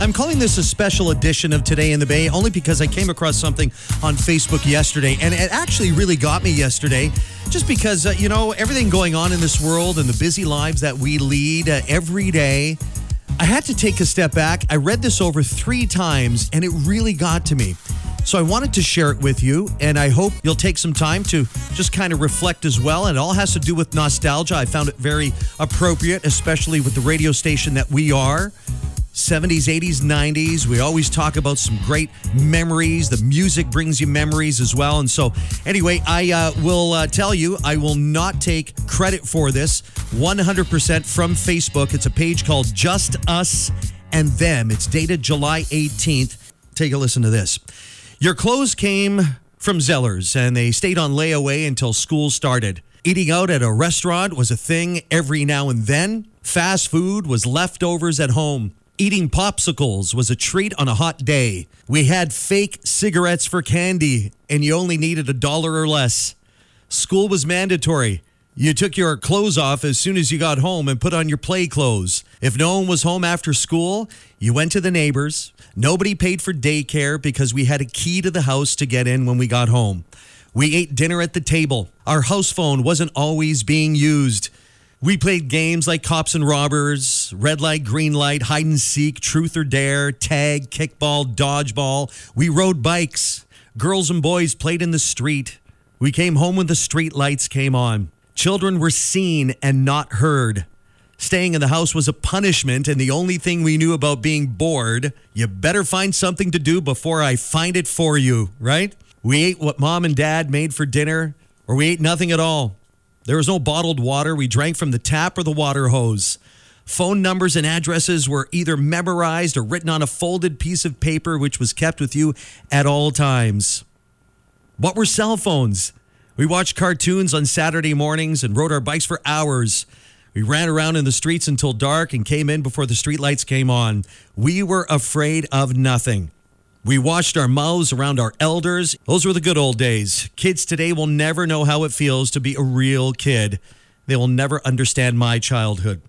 I'm calling this a special edition of Today in the Bay only because I came across something on Facebook yesterday, and it actually really got me yesterday just because, everything going on in this world and the busy lives that we lead every day. I had to take a step back. I read this over 3 times, and it really got to me. So I wanted to share it with you, and I hope you'll take some time to just kind of reflect as well. And it all has to do with nostalgia. I found it very appropriate, especially with the radio station that we are. 70s, 80s, 90s. We always talk about some great memories. The music brings you memories as well. And so anyway, I will tell you, I will not take credit for this 100% from Facebook. It's a page called Just Us and Them. It's dated July 18th. Take a listen to this. Your clothes came from Zellers and they stayed on layaway until school started. Eating out at a restaurant was a thing every now and then. Fast food was leftovers at home. Eating popsicles was a treat on a hot day. We had fake cigarettes for candy, and you only needed $1 or less. School was mandatory. You took your clothes off as soon as you got home and put on your play clothes. If no one was home after school, you went to the neighbors. Nobody paid for daycare because we had a key to the house to get in when we got home. We ate dinner at the table. Our house phone wasn't always being used. We played games like Cops and Robbers, Red Light, Green Light, Hide and Seek, Truth or Dare, Tag, Kickball, Dodgeball. We rode bikes. Girls and boys played in the street. We came home when the street lights came on. Children were seen and not heard. Staying in the house was a punishment, and the only thing we knew about being bored, you better find something to do before I find it for you, right? We ate what mom and dad made for dinner, or we ate nothing at all. There was no bottled water. We drank from the tap or the water hose. Phone numbers and addresses were either memorized or written on a folded piece of paper, which was kept with you at all times. What were cell phones? We watched cartoons on Saturday mornings and rode our bikes for hours. We ran around in the streets until dark and came in before the streetlights came on. We were afraid of nothing. We washed our mouths around our elders. Those were the good old days. Kids today will never know how it feels to be a real kid. They will never understand my childhood.